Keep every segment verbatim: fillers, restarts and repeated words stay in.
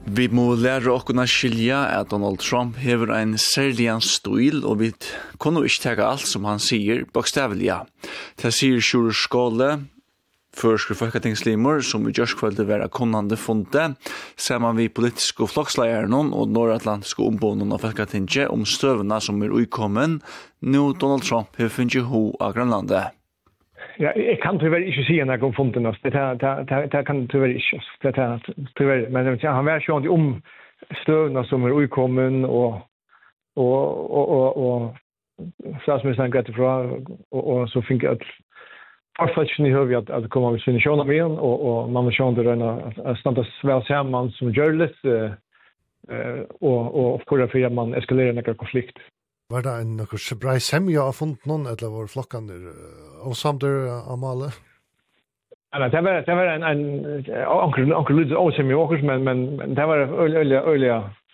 Vi må lære å kunne skilja at Donald Trump hever en særlig stil, og vi kunne ikke ta alt som han sier, bokstavelig ja. Det sier Sjur Skåle, førske folketingslimer, som i Gjørskvalde være kunnande fundet, sammen vi politiske floksleierne og nordatlantiske ombånden av folketinget om støvene som er ukommen, nå Donald Trump har funnet ho av Grønlandet. Ja, jeg kan tyvärr ikke si noe om funten. Det, det, det, det kan tyvärr ikke. Det, det, tyvärr. Men han var sånn om støvene som er ukommen, og, og, og, og, og statsministeren gikk fra, og, og så fikk jeg at forfølgelsen i høyde at, at det kommer til å finne med igjen, og, og man må skjønne det å stande vel sammen som gjør litt, uh, og, og for det for at man eskalerer noen konflikt. Var det en noe bra semja av funnet noen, eller var flokkene og samtidig av Male? Ja, det var, det var en, en anker, anker lyd av semja også, men, men, men det var øyelig, øyelig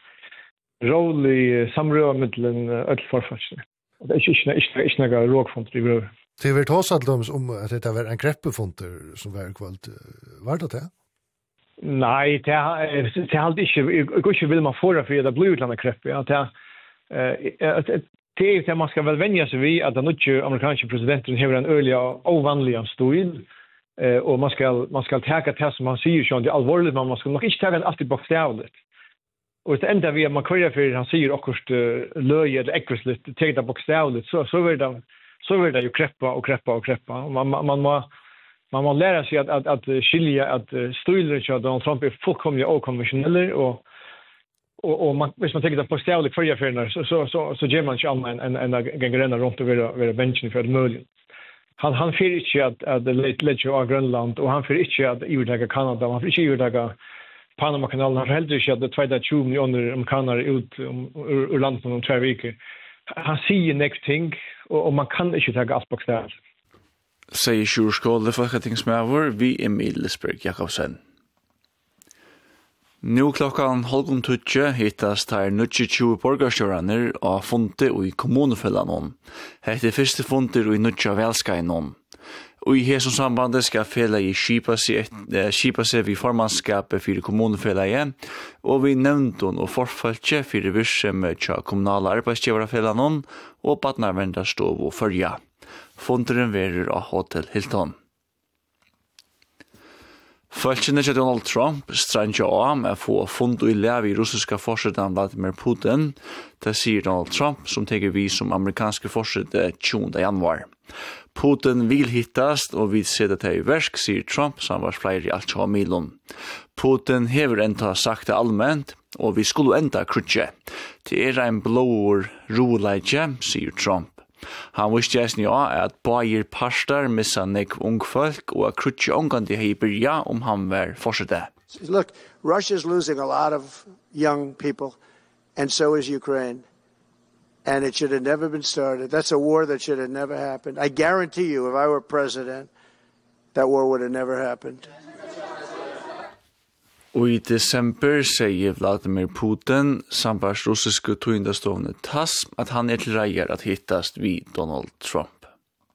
rolig samrød med en øyelig forfølsning. Det er ikke, ikke, ikke, ikke noe råkfunter i brød. Det var også om at det var en greppefunter som var kvalt. Var det det? Nei, det er alltid ikke. Jeg går ikke vil man få det, for det blir utlandet kreppe. Ja, det Eh det är att man ska väl vänja sig vid att den nya amerikanska presidenten har en öliga ovanlig stil eh och man ska man ska ta det som man säger så det är allvarligt men man ska nog inte ta det alltid bokstavligt. Och det enda vi man kör för han säger också löje eller äckligt ta det bokstavligt så så vill det så vill det ju kreppa och kreppa och kreppa man man man må man må lära sig att att, att skilja att stilen så Donald Trump är fullkomligt okonventionell och och och man hvis man tänker det på stävligt för affärerna så så så så ger man ju en en en gängrena runt över över benchen för möjligt. Han han för inte att att det lite lite av Grönland och han för inte att övertaga Kanada han för inte övertaga Panama-kanalen han helt inte att det två tjugo miljoner amerikaner ut ur landet om två veckor. Han säger next thing och, och man kan inte ta gas på ställ. Säger Sjur Skåle folketingsmedlem vi Emil Lisberg Jakobsen. Nu klokkan halvgum tutje hittast her nutje borgarstjóraner og funte og i kommunefellanon. Hette første funter og i nutja velskainon. Og i hesson sambandet skal fela i skipa seg, skipa seg vid formannskapet fyrir kommunefellaget, og vi nevnton og forfaltje fyrir virksomhet tja kommunale arbeidsgiverfellanon og badnarvendarstov og førja. Funteren verer av Hotel Hilton. Følgende til Donald Trump stranger av med å få fund i lev i russiska forsetan Vladimir Putin. Det sier Donald Trump som teker vi som amerikanske forsete tjugonde januar. Putin vil hittast og vil se det i versk, sier Trump, som var flere i alt tjua milon. Putin hever enda sagt det allmänt, og vi skulle enda krutje. Det er en blåor roleidje, sier Trump. Han visste jeg ja at bager pastor missa nek ungfolk og at krutje ongandi hei byrja om han var forsette. Look, Russia's losing a lot of young people, and so is Ukraine. And it should have never been started. That's a war that should have never happened. I guarantee you, if I were president, that war would have never happened. Og i desember sier Vladimir Putin, sambars russiske tøyndastående T A S S, at han er til reier at hittast vid Donald Trump.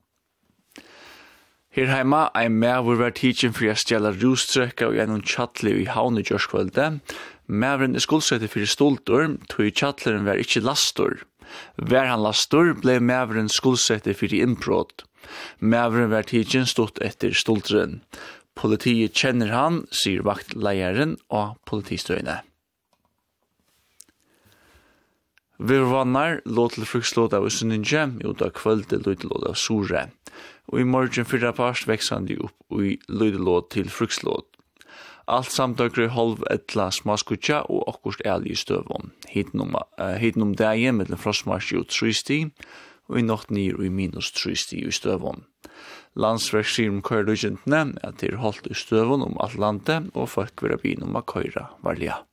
Her heima er medver vært hitjen for å stjæla rustrekka og gjennom tjattli i havn i Gjørskvalde. Medveren er skuldsette for stoltor, tog tjattleren var ikke lastor. Vær han lastor, ble medveren skuldsette for innbrott. Medveren vært hitjen stått etter stolteren. Politiet kjenner han, sier vaktleieren og politistøyene. Virvannar låt til frukslåd av Usunninje, ut av kvölde lydelåd av Sore. Og i morgen fyrra parst vekser han de opp og i lydelåd til frukslåd. Alt samtøkere halv etla smaskutja og akkurst ærlig i støvån. Hiten om dagen med den frostmarsje og trøysti, og i natt nir og i minus trøysti i støvån. Landsverk sier om køyrløgjentene at det er holdt i støvån om alt landet, og folk vil ha byen om å køyre varlige.